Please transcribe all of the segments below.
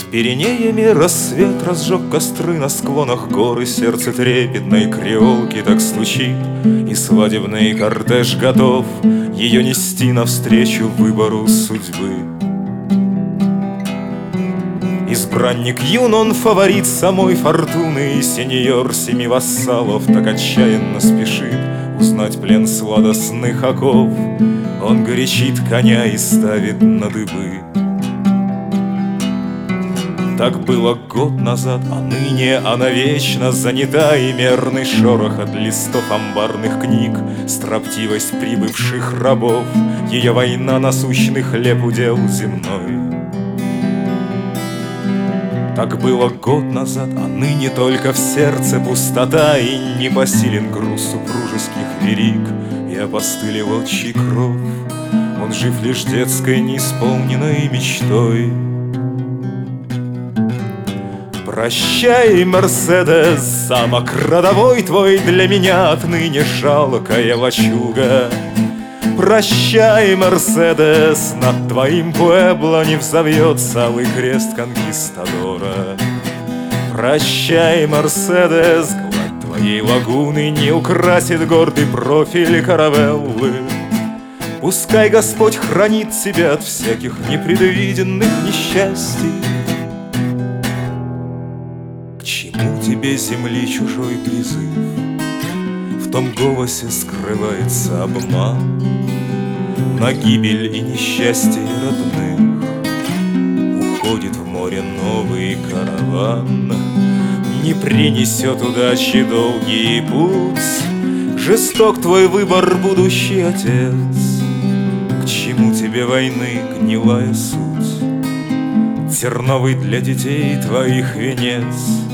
Пиренеями рассвет разжег костры на склонах гор, и сердце трепетной креолки так стучит, и свадебный кортеж готов ее нести навстречу выбору судьбы. Избранник юн, он фаворит самой фортуны, и сеньор семи вассалов так отчаянно спешит узнать плен сладостных оков. Он горячит коня и ставит на дыбы. Так было год назад, а ныне она вечно занята, и мерный шорох от листов амбарных книг, строптивость прибывших рабов, ее война насущный хлеб удел земной. Так было год назад, а ныне только в сердце пустота, и непосилен груз супружеских вериг, и опостыли волчий кров. Он жив лишь детской неисполненной мечтой. Прощай, Мерседес, замок родовой твой для меня отныне жалкая лачуга. Прощай, Мерседес, над твоим Пуэбло не взовьется алый крест конкистадора. Прощай, Мерседес, гладь твоей лагуны не украсит гордый профиль каравеллы. Пускай Господь хранит тебя от всяких непредвиденных несчастий. К чему тебе земли чужой призыв? В том голосе скрывается обман. На гибель и несчастье родных уходит в море новый караван. Не принесет удачи долгий путь, жесток твой выбор, будущий отец. К чему тебе войны гнилая суть, терновый для детей твоих венец?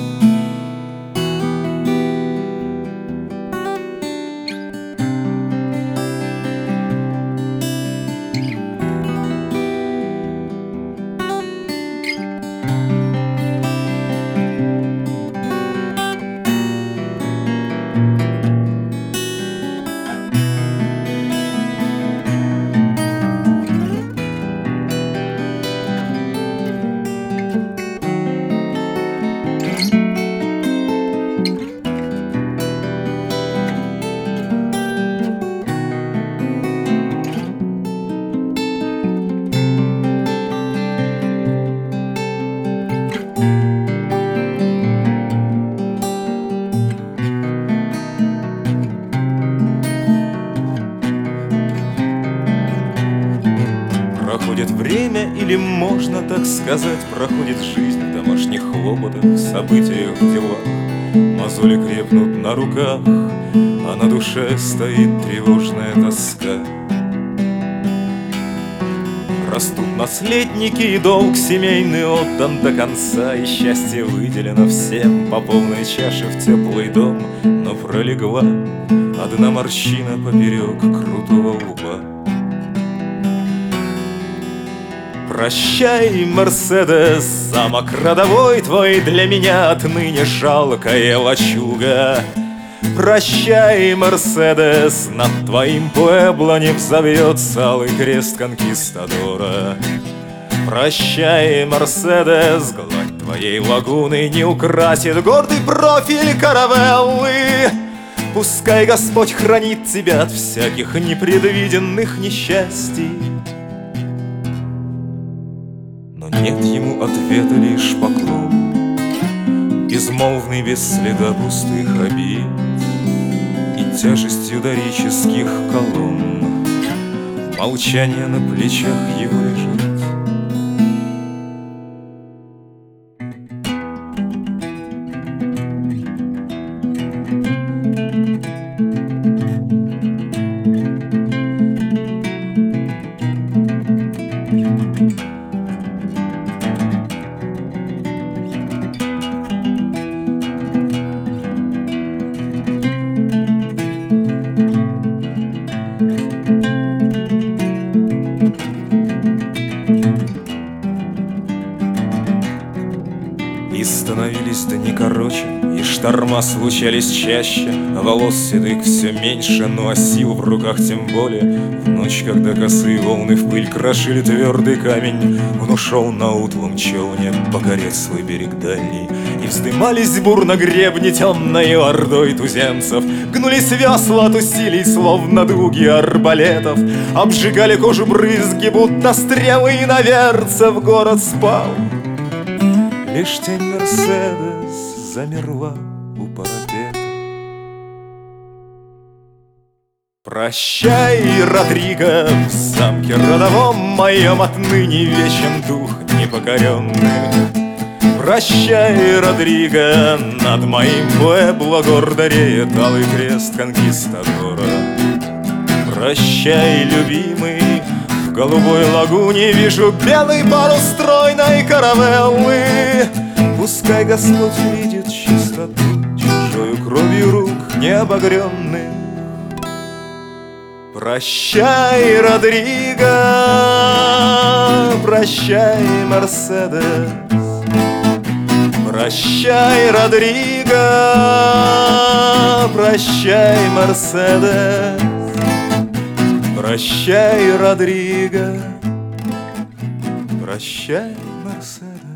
Проходит время, или можно так сказать, проходит жизнь в домашних хлопотах, событиях, в делах. Мозоли крепнут на руках, а на душе стоит тревожная тоска. Растут наследники, и долг семейный отдан до конца, и счастье выделено всем по полной чаше в теплый дом. Но пролегла одна морщина поперек крутого лба. Прощай, Мерседес, замок родовой твой для меня отныне жалкая лачуга. Прощай, Мерседес, над твоим Пуэбло не взовьется алый крест конкистадора. Прощай, Мерседес, гладь твоей лагуны не украсит гордый профиль каравеллы. Пускай Господь хранит тебя от всяких непредвиденных несчастий. Но нет ему ответа, лишь поклон, безмолвный, без следа пустых обид, и тяжестью дорических колонн молчание на плечах его лежит. шторма случались чаще, волос седых все меньше, ну а сил в руках тем более. В ночь, когда косые волны в пыль крошили твердый камень, он ушел на утлом челне покорять свой берег дальний. И вздымались бурно гребни темной ордой туземцев, гнулись весла от усилий, словно дуги арбалетов, обжигали кожу брызги, будто стрелы иноверцев. Город спал, лишь тень Мерседес замерла у парапета. Прощай, Родриго, в замке родовом моем отныне вечен дух непокоренный. Прощай, Родриго, над моим Пуэбло гордо реет алый крест конкистадора. Прощай, любимый, в голубой лагуне вижу белый парус стройной каравеллы. Пускай Господь видит чистоту чужою кровью рук необогренных. Прощай, Родриго, прощай, Мерседес. Прощай, Родриго, прощай, Мерседес. Прощай, Родриго, прощай, Мерседес.